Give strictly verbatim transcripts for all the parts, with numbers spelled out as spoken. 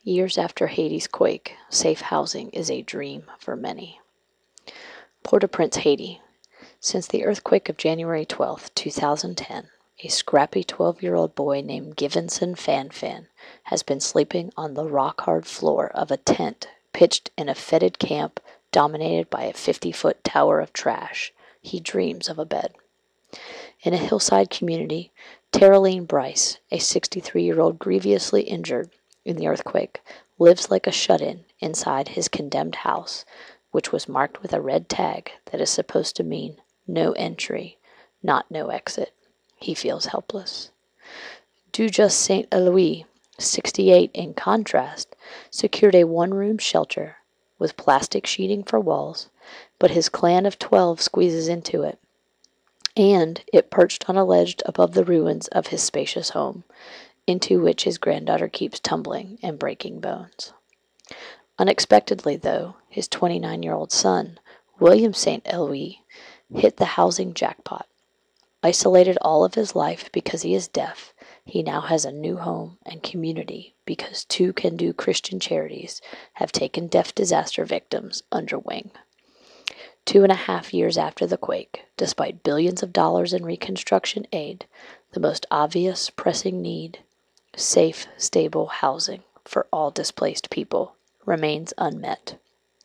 Years after Haiti's quake, safe housing is a dream for many. Port-au-Prince, Haiti. Since the earthquake of January twelfth, two thousand ten, a scrappy twelve-year-old boy named Givenson Fanfan has been sleeping on the rock-hard floor of a tent pitched in a fetid camp dominated by a fifty-foot tower of trash. He dreams of a bed. In a hillside community, Taraline Bryce, a sixty-three-year-old grievously injured in the earthquake, lives like a shut-in inside his condemned house, which was marked with a red tag that is supposed to mean no entry, not no exit. He feels helpless. Dujas Saint Eloy, sixty-eight, in contrast, secured a one-room shelter with plastic sheeting for walls, but his clan of twelve squeezes into it, and it perched on a ledge above the ruins of his spacious home, into which his granddaughter keeps tumbling and breaking bones. Unexpectedly, though, his twenty-nine-year-old son, William Saint Eloy, hit the housing jackpot. Isolated all of his life because he is deaf, he now has a new home and community because two can-do Christian charities have taken deaf disaster victims under wing. Two and a half years after the quake, despite billions of dollars in reconstruction aid, the most obvious pressing need, safe, stable housing for all displaced people, remains unmet.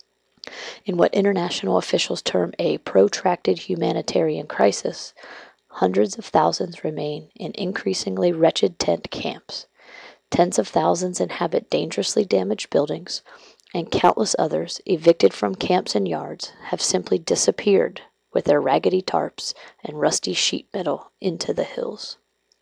In what international officials term a protracted humanitarian crisis, hundreds of thousands remain in increasingly wretched tent camps. Tens of thousands inhabit dangerously damaged buildings, and countless others, evicted from camps and yards, have simply disappeared with their raggedy tarps and rusty sheet metal into the hills.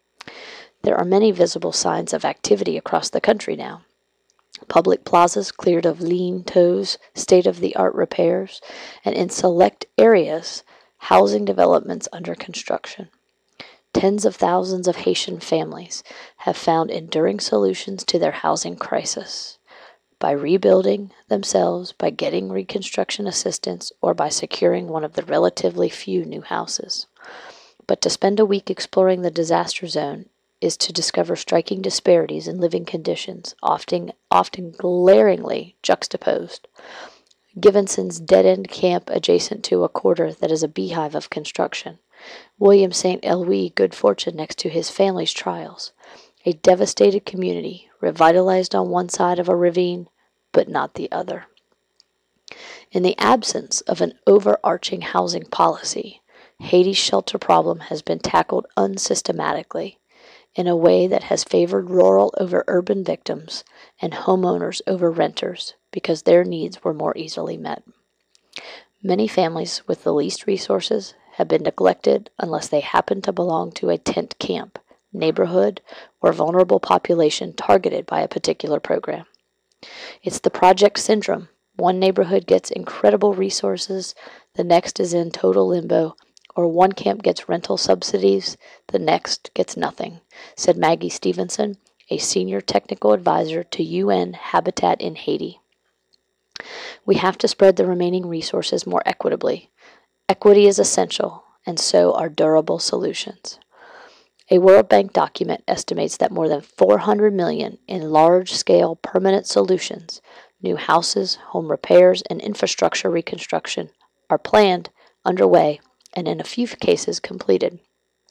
There are many visible signs of activity across the country now. Public plazas cleared of lean-tos, state-of-the-art repairs, and in select areas, housing developments under construction. Tens of thousands of Haitian families have found enduring solutions to their housing crisis by rebuilding themselves, by getting reconstruction assistance, or by securing one of the relatively few new houses. But to spend a week exploring the disaster zone is to discover striking disparities in living conditions, often, often glaringly juxtaposed. Givenson's dead-end camp adjacent to a quarter that is a beehive of construction. William Saint Eloy good fortune next to his family's trials. A devastated community, revitalized on one side of a ravine, but not the other. In the absence of an overarching housing policy, Haiti's shelter problem has been tackled unsystematically, in a way that has favored rural over urban victims and homeowners over renters because their needs were more easily met. Many families with the least resources have been neglected unless they happen to belong to a tent camp, neighborhood, or vulnerable population targeted by a particular program. It's the project syndrome. One neighborhood gets incredible resources, the next is in total limbo, or one camp gets rental subsidies, the next gets nothing, said Maggie Stevenson, a senior technical advisor to U N Habitat in Haiti. We have to spread the remaining resources more equitably. Equity is essential, and so are durable solutions. A World Bank document estimates that more than four hundred million dollars in large-scale permanent solutions, new houses, home repairs, and infrastructure reconstruction are planned, underway, and in a few cases completed.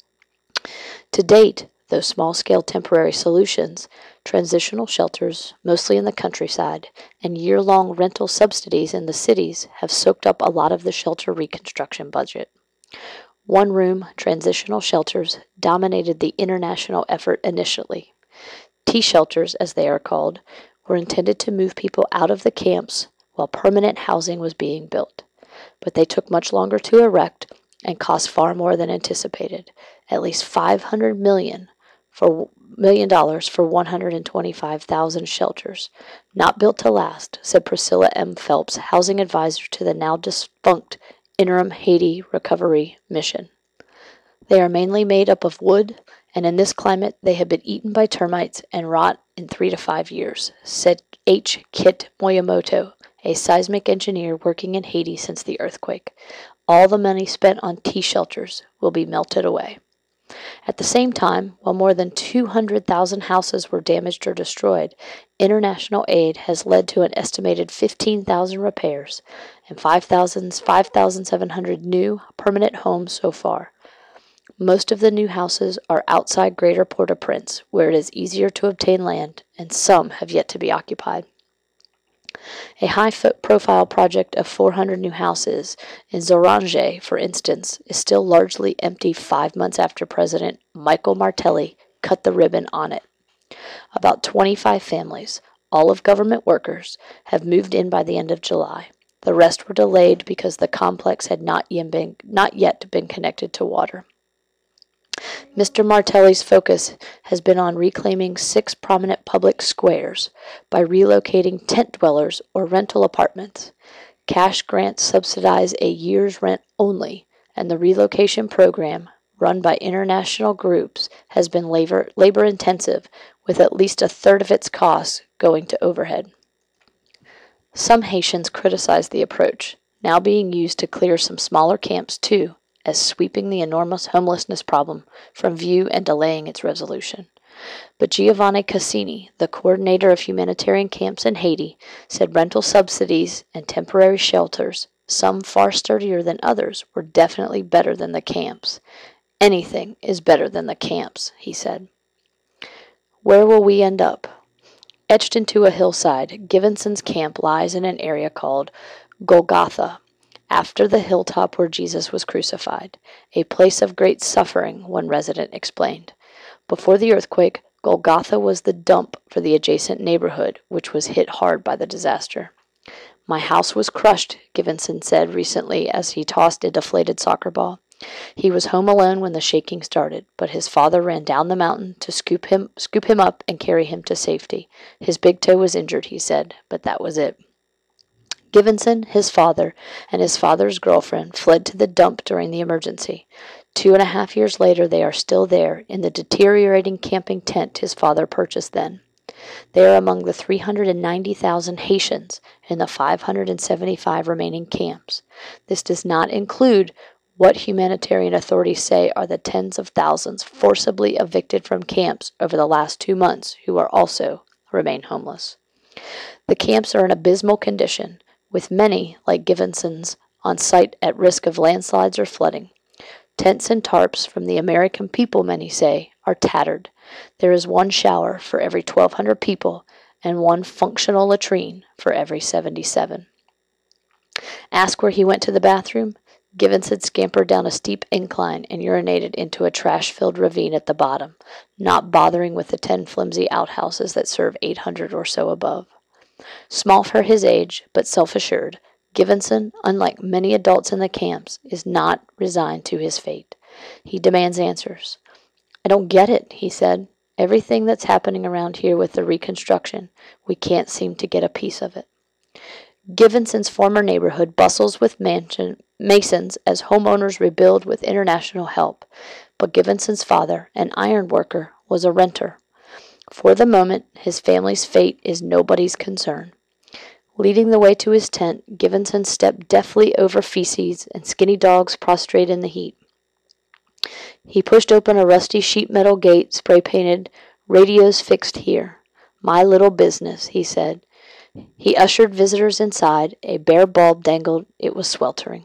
To date, those small-scale temporary solutions, transitional shelters, mostly in the countryside, and year-long rental subsidies in the cities have soaked up a lot of the shelter reconstruction budget. One-room transitional shelters dominated the international effort initially. T-shelters, as they are called, were intended to move people out of the camps while permanent housing was being built, but they took much longer to erect and cost far more than anticipated, at least five hundred million dollars for million dollars for one hundred twenty-five thousand shelters, not built to last, said Priscilla M. Phelps, housing advisor to the now defunct Interim Haiti Recovery Mission. They are mainly made up of wood, and in this climate they have been eaten by termites and rot in three to five years, said H. Kit Moyamoto, a seismic engineer working in Haiti since the earthquake. All the money spent on T-shelters will be melted away. At the same time, while more than two hundred thousand houses were damaged or destroyed, international aid has led to an estimated fifteen thousand repairs and five thousand seven hundred new permanent homes so far. Most of the new houses are outside Greater Port-au-Prince, where it is easier to obtain land, and some have yet to be occupied. A high-profile project of four hundred new houses in Zorange, for instance, is still largely empty five months after President Michael Martelly cut the ribbon on it. About twenty-five families, all of government workers, have moved in by the end of July. The rest were delayed because the complex had not yet been, not yet been connected to water. Mister Martelly's focus has been on reclaiming six prominent public squares by relocating tent dwellers or rental apartments. Cash grants subsidize a year's rent only, and the relocation program, run by international groups, has been labor, labor intensive, with at least a third of its costs going to overhead. Some Haitians criticize the approach, now being used to clear some smaller camps too, as sweeping the enormous homelessness problem from view and delaying its resolution. But Giovanni Cassini, the coordinator of humanitarian camps in Haiti, said rental subsidies and temporary shelters, some far sturdier than others, were definitely better than the camps. Anything is better than the camps, he said. Where will we end up? Etched into a hillside, Givenson's camp lies in an area called Golgotha, after the hilltop where Jesus was crucified, a place of great suffering, one resident explained. Before the earthquake, Golgotha was the dump for the adjacent neighborhood, which was hit hard by the disaster. My house was crushed, Givenson said recently as he tossed a deflated soccer ball. He was home alone when the shaking started, but his father ran down the mountain to scoop him, scoop him up and carry him to safety. His big toe was injured, he said, but that was it. Givenson, his father, and his father's girlfriend fled to the dump during the emergency. Two and a half years later, they are still there, in the deteriorating camping tent his father purchased then. They are among the three hundred ninety thousand Haitians in the five hundred seventy-five remaining camps. This does not include what humanitarian authorities say are the tens of thousands forcibly evicted from camps over the last two months who are also remain homeless. The camps are in abysmal condition, with many, like Givenson's, on site at risk of landslides or flooding. Tents and tarps from the American people, many say, are tattered. There is one shower for every twelve hundred people and one functional latrine for every seventy-seven. Ask where he went to the bathroom? Givenson scampered down a steep incline and urinated into a trash-filled ravine at the bottom, not bothering with the ten flimsy outhouses that serve eight hundred or so above. Small for his age, but self-assured, Givenson, unlike many adults in the camps, is not resigned to his fate. He demands answers. I don't get it, he said. Everything that's happening around here with the reconstruction, we can't seem to get a piece of it. Givenson's former neighborhood bustles with mansion, masons as homeowners rebuild with international help, but Givenson's father, an iron worker, was a renter. For the moment, his family's fate is nobody's concern. Leading the way to his tent, Givenson stepped deftly over feces and skinny dogs prostrate in the heat. He pushed open a rusty sheet metal gate spray-painted, "Radios fixed here. My little business," he said. He ushered visitors inside. A bare bulb dangled. It was sweltering.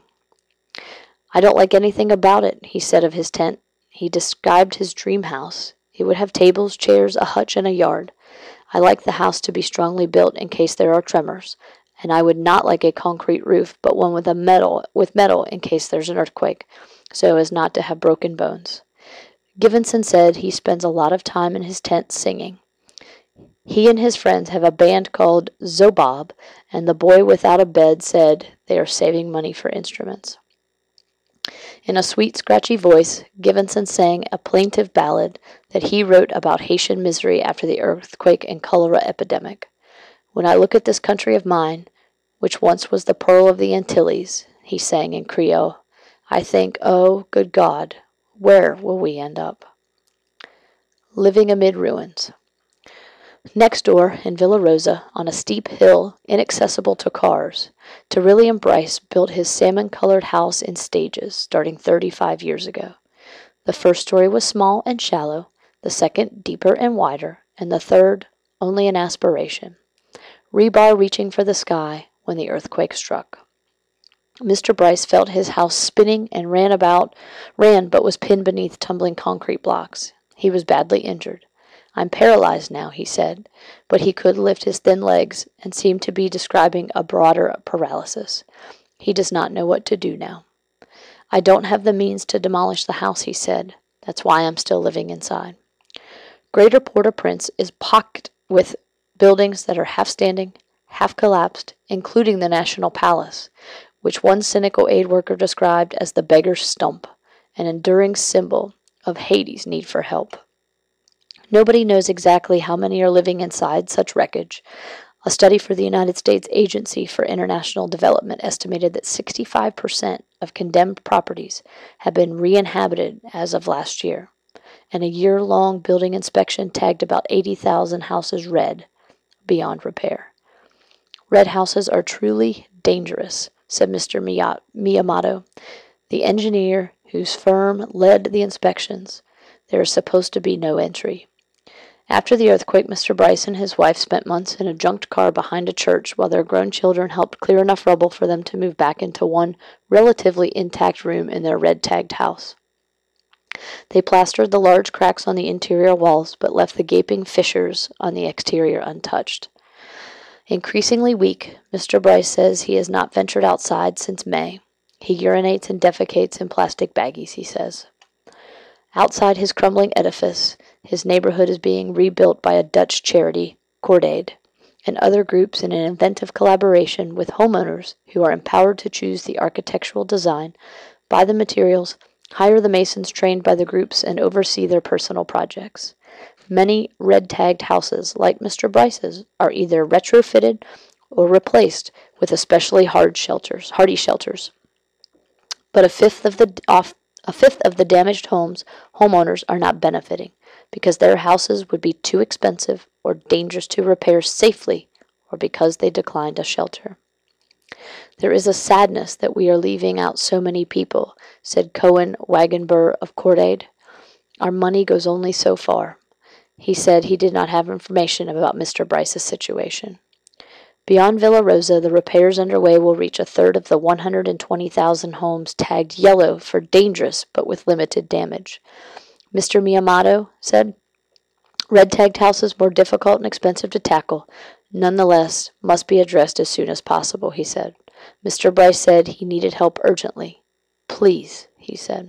I don't like anything about it, he said of his tent. He described his dream house. It would have tables, chairs, a hutch, and a yard. I like the house to be strongly built in case there are tremors, and I would not like a concrete roof, but one with a metal with metal in case there's an earthquake, so as not to have broken bones. Givenson said he spends a lot of time in his tent singing. He and his friends have a band called Zobob, and the boy without a bed said they are saving money for instruments. In a sweet, scratchy voice, Givenson sang a plaintive ballad that he wrote about Haitian misery after the earthquake and cholera epidemic. When I look at this country of mine, which once was the pearl of the Antilles, he sang in Creole, I think, oh, good God, where will we end up? Living amid ruins. Next door, in Villa Rosa, on a steep hill inaccessible to cars, Terrillian Bryce built his salmon-colored house in stages, starting thirty-five years ago. The first story was small and shallow, the second deeper and wider, and the third only an aspiration. Rebar reaching for the sky when the earthquake struck. Mister Bryce felt his house spinning and ran about, ran but was pinned beneath tumbling concrete blocks. He was badly injured. "I'm paralyzed now," he said, but he could lift his thin legs and seemed to be describing a broader paralysis. He does not know what to do now. "I don't have the means to demolish the house," he said. "That's why I'm still living inside." Greater Port-au-Prince is pocked with buildings that are half standing, half collapsed, including the National Palace, which one cynical aid worker described as the beggar's stump, an enduring symbol of Haiti's need for help. Nobody knows exactly how many are living inside such wreckage. A study for the United States Agency for International Development estimated that sixty-five percent of condemned properties have been re-inhabited as of last year, and a year-long building inspection tagged about eighty thousand houses red, beyond repair. "Red houses are truly dangerous," said Mister Miyamoto, the engineer whose firm led the inspections. "There is supposed to be no entry." After the earthquake, Mister Bryce and his wife spent months in a junked car behind a church while their grown children helped clear enough rubble for them to move back into one relatively intact room in their red-tagged house. They plastered the large cracks on the interior walls, but left the gaping fissures on the exterior untouched. Increasingly weak, Mister Bryce says he has not ventured outside since May. He urinates and defecates in plastic baggies, he says. Outside his crumbling edifice, his neighborhood is being rebuilt by a Dutch charity, Cordaid, and other groups in an inventive collaboration with homeowners who are empowered to choose the architectural design, buy the materials, hire the masons trained by the groups, and oversee their personal projects. Many red-tagged houses, like Mister Bryce's, are either retrofitted or replaced with especially hard shelters, hardy shelters. But a fifth of the off, a fifth of the damaged homes homeowners are not benefiting because their houses would be too expensive or dangerous to repair safely, or because they declined a shelter. "There is a sadness that we are leaving out so many people," said Cohen Wagenburg of Cordaid. "Our money goes only so far." He said he did not have information about Mister Bryce's situation. Beyond Villa Rosa, the repairs underway will reach a third of the one hundred twenty thousand homes tagged yellow for dangerous but with limited damage. Mister Miyamoto said, "Red-tagged houses, more difficult and expensive to tackle, nonetheless must be addressed as soon as possible," he said. Mister Bryce said he needed help urgently. "Please," he said.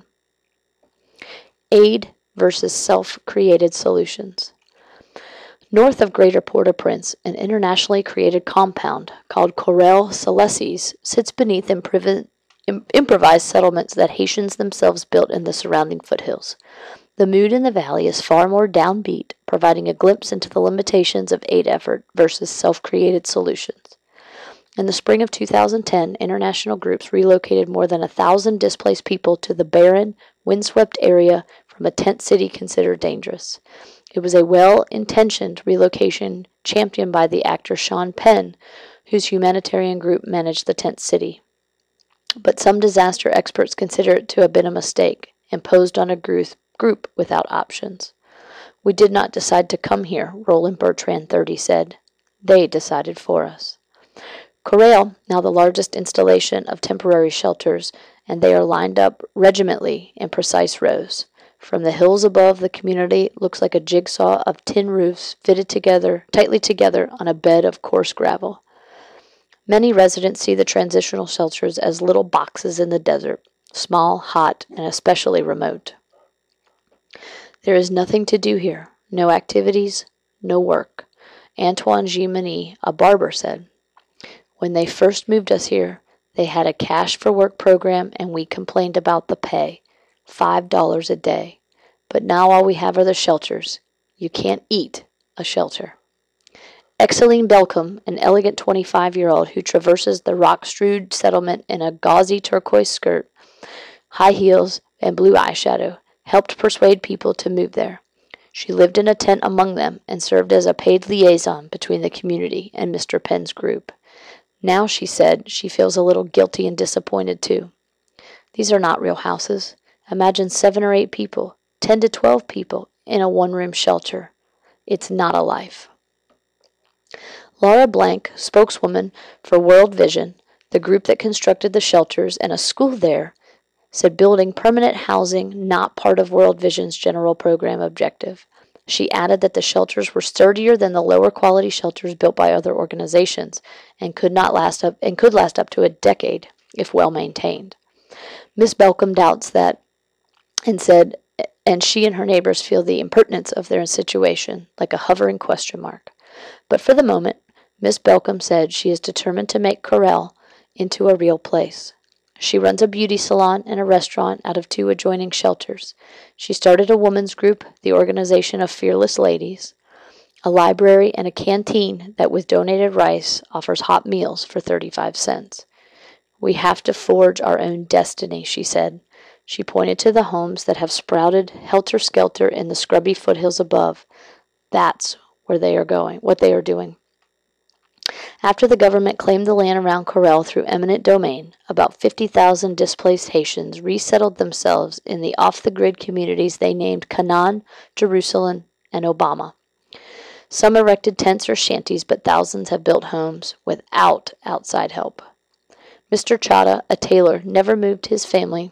Aid versus self-created solutions. North of Greater Port-au-Prince, an internationally created compound called Corral Celestes sits beneath improv- improvised settlements that Haitians themselves built in the surrounding foothills. The mood in the valley is far more downbeat, providing a glimpse into the limitations of aid effort versus self-created solutions. In the spring of two thousand ten, international groups relocated more than a thousand displaced people to the barren, windswept area from a tent city considered dangerous. It was a well-intentioned relocation championed by the actor Sean Penn, whose humanitarian group managed the tent city. But some disaster experts consider it to have been a mistake, imposed on a group without options. "We did not decide to come here," Roland Bertrand, thirty, said. "They decided for us." Corral, now the largest installation of temporary shelters, and they are lined up regimentally in precise rows. From the hills above, the community looks like a jigsaw of tin roofs fitted together, tightly together on a bed of coarse gravel. Many residents see the transitional shelters as little boxes in the desert, small, hot, and especially remote. "There is nothing to do here, no activities, no work," Antoine Gimini, a barber, said. "When they first moved us here, they had a cash for work program and we complained about the pay, five dollars a day. But now all we have are the shelters. You can't eat a shelter." Exeline Belcom, an elegant twenty-five-year-old who traverses the rock-strewed settlement in a gauzy turquoise skirt, high heels, and blue eyeshadow, helped persuade people to move there. She lived in a tent among them and served as a paid liaison between the community and Mister Penn's group. Now, she said, she feels a little guilty and disappointed too. "These are not real houses, Imagine seven or eight people, ten to twelve people, in a one-room shelter. It's not a life. Laura Blank, spokeswoman for World Vision, the group that constructed the shelters and a school there, said building permanent housing not part of World Vision's general program objective. She added that the shelters were sturdier than the lower quality shelters built by other organizations and could not last up and could last up to a decade if well maintained. Miz Belcom doubts that and said and she and her neighbors feel the impertinence of their situation like a hovering question mark. But for the moment, Miss Belcom said she is determined to make Correll into a real place. She runs a beauty salon and a restaurant out of two adjoining shelters. She started a women's group, the Organization of Fearless Ladies, a library, and a canteen that with donated rice offers hot meals for thirty-five cents. We have to forge our own destiny, she said. She pointed to the homes that have sprouted helter-skelter in the scrubby foothills above. That's where they are going, what they are doing. After the government claimed the land around Correll through eminent domain, about fifty thousand displaced Haitians resettled themselves in the off-the-grid communities they named Canaan, Jerusalem, and Obama. Some erected tents or shanties, but thousands have built homes without outside help. Mister Chada, a tailor, never moved his family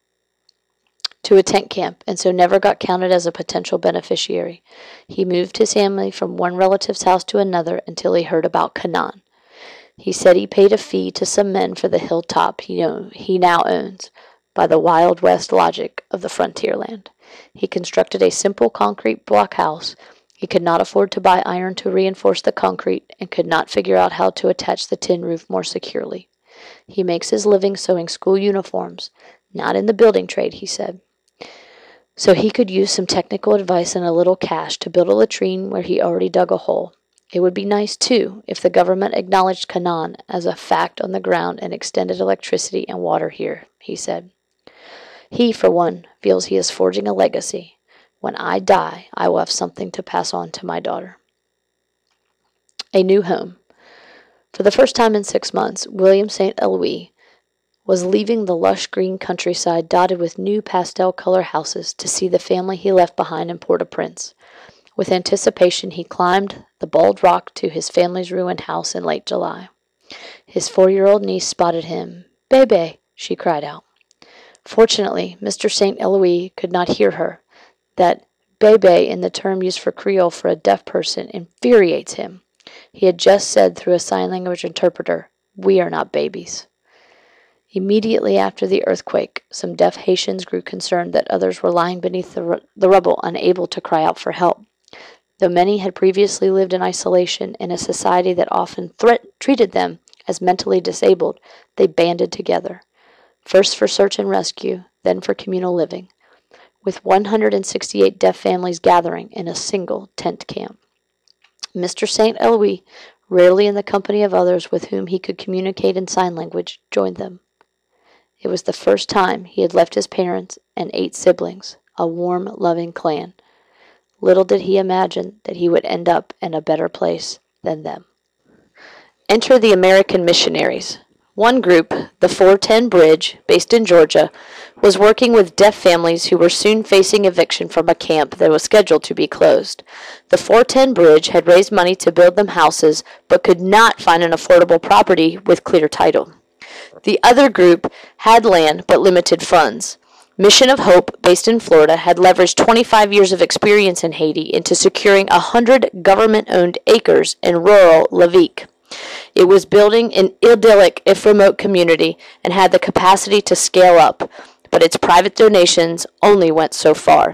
to a tent camp, and so never got counted as a potential beneficiary. He moved his family from one relative's house to another until he heard about Canaan. He said he paid a fee to some men for the hilltop he, owned, he now owns, by the Wild West logic of the frontier land. He constructed a simple concrete block house. He could not afford to buy iron to reinforce the concrete and could not figure out how to attach the tin roof more securely. He makes his living sewing school uniforms, not in the building trade, he said. So he could use some technical advice and a little cash to build a latrine where he already dug a hole. It would be nice, too, if the government acknowledged Canaan as a fact on the ground and extended electricity and water here, he said. He, for one, feels he is forging a legacy. When I die, I will have something to pass on to my daughter. A new home. For the first time in six months, William Saint Louis was leaving the lush green countryside dotted with new pastel-color houses to see the family he left behind in Port-au-Prince. With anticipation, he climbed the bald rock to his family's ruined house in late July. His four-year-old niece spotted him. "Bebe," she cried out. Fortunately, Mister Saint Louis could not hear her. That "bebe" in the term used for Creole for a deaf person infuriates him. He had just said through a sign language interpreter, "We are not babies." Immediately after the earthquake, some deaf Haitians grew concerned that others were lying beneath the, r- the rubble, unable to cry out for help. Though many had previously lived in isolation in a society that often threat- treated them as mentally disabled, they banded together, first for search and rescue, then for communal living, with one hundred sixty-eight deaf families gathering in a single tent camp. Mister Saint Louis, rarely in the company of others with whom he could communicate in sign language, joined them. It was the first time he had left his parents and eight siblings, a warm, loving clan. Little did he imagine that he would end up in a better place than them. Enter the American missionaries. One group, the four ten Bridge, based in Georgia, was working with deaf families who were soon facing eviction from a camp that was scheduled to be closed. The four ten Bridge had raised money to build them houses, but could not find an affordable property with clear title. The other group had land but limited funds. Mission of Hope, based in Florida, had leveraged twenty-five years of experience in Haiti into securing one hundred government-owned acres in rural Lavique. It was building an idyllic, if remote, community and had the capacity to scale up, but its private donations only went so far.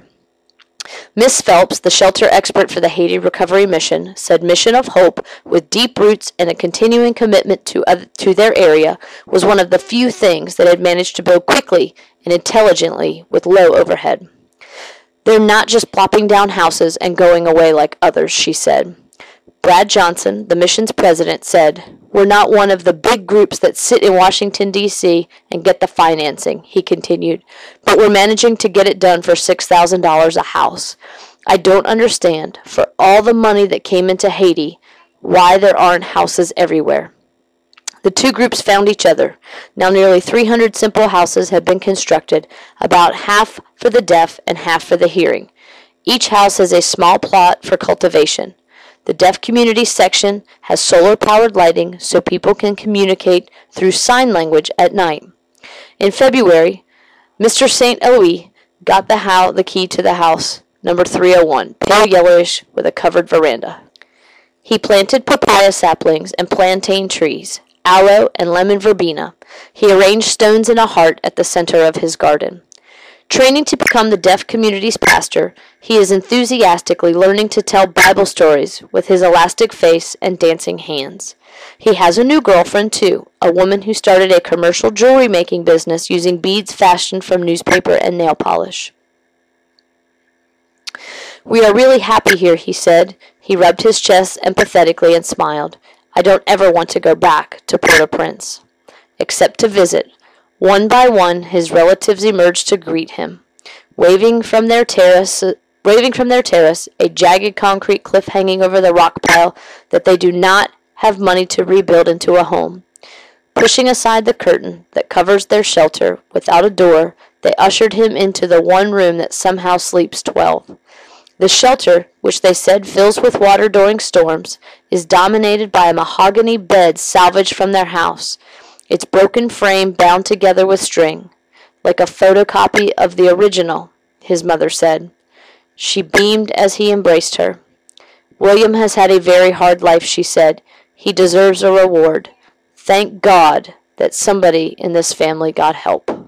Miss Phelps, the shelter expert for the Haiti Recovery Mission, said Mission of Hope, with deep roots and a continuing commitment to, other, to their area, was one of the few things that had managed to build quickly and intelligently with low overhead. They're not just plopping down houses and going away like others, she said. Brad Johnson, the mission's president, said, "We're not one of the big groups that sit in Washington, D C and get the financing," he continued, "but we're managing to get it done for six thousand dollars a house. I don't understand, for all the money that came into Haiti, why there aren't houses everywhere. The two groups found each other. Now nearly three hundred simple houses have been constructed, about half for the deaf and half for the hearing. Each house has a small plot for cultivation. The deaf community section has solar-powered lighting so people can communicate through sign language at night. In February, Mister Saint Louis got the, how, the key to the house, number three oh one, pale yellowish with a covered veranda. He planted papaya saplings and plantain trees, aloe and lemon verbena. He arranged stones in a heart at the center of his garden. Training to become the deaf community's pastor, he is enthusiastically learning to tell Bible stories with his elastic face and dancing hands. He has a new girlfriend, too, a woman who started a commercial jewelry-making business using beads fashioned from newspaper and nail polish. "We are really happy here," he said. He rubbed his chest empathetically and smiled. "I don't ever want to go back to Port-au-Prince, except to visit." One by one, his relatives emerged to greet him, waving from their terrace, waving from their terrace, a jagged concrete cliff hanging over the rock pile that they do not have money to rebuild into a home. Pushing aside the curtain that covers their shelter without a door, they ushered him into the one room that somehow sleeps twelve. The shelter, which they said fills with water during storms, is dominated by a mahogany bed salvaged from their house, its broken frame bound together with string, like a photocopy of the original, his mother said. She beamed as he embraced her. "William has had a very hard life," she said. "He deserves a reward. Thank God that somebody in this family got help."